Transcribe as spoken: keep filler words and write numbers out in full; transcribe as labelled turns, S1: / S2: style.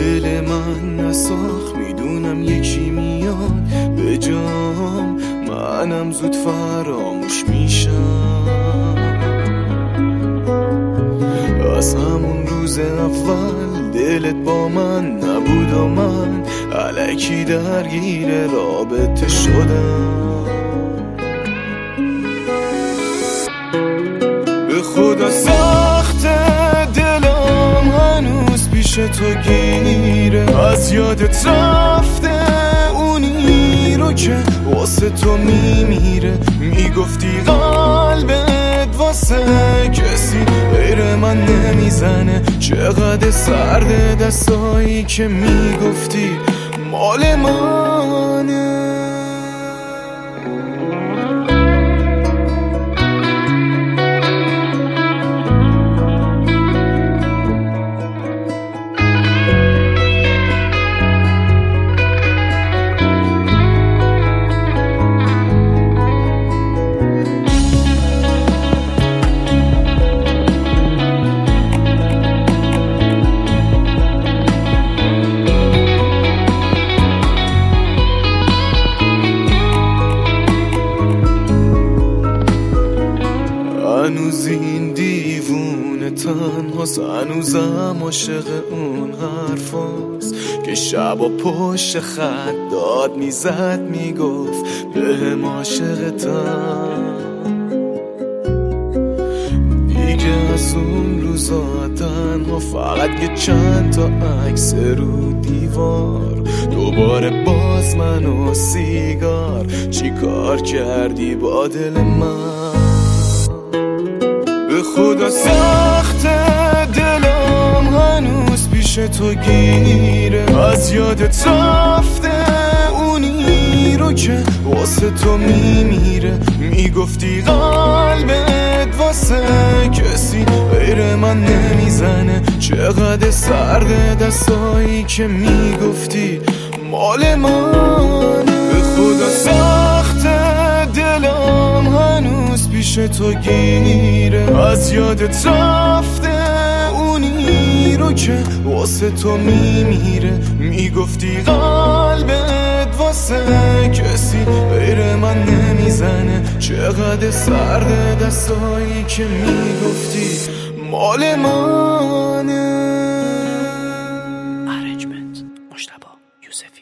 S1: دل من نساخت، میدونم یکی میاد به جام، منم زود فراموش میشم. از همون روز اول دلت با من نبود و من الکی درگیر رابطه شدم. به خدا سخته دلم هنوز پیش تو گیره، از یادت رفته اونی رو که واسه تو میمیره. میگفتی قلبت واسه کسی غیر من نمیزنه، چقدر سرد دستایی که میگفتی مال منه. هنوز این دیوونه تنهاست، هنوزم عاشق اون حرفاست که شبا پشت خط داد میزد میگفت بهم عاشقتم. دیگه از اون روزا تنها فقط یه چند تا عکس رو دیوار، دوباره باز من و سیگار. چی کار کردی با دل من؟ به خدا سخته دلم هنوز پیش تو گیره، از یادت رفته اونی رو که واسه تو میمیره. میگفتی قلبت واسه کسی غیر من نمیزنه، چقدر سرد دستایی که میگفتی مال منه. به خدا سخته دلم هنوز پیش تو گیره، از یادت رفته اونی رو که واسه تو میمیره. میگفتی قلبت واسه کسی غیر من نمیزنه، چقدر سرد دستایی که میگفتی مال منه.
S2: ارنجمنت مجتبی یوسفی.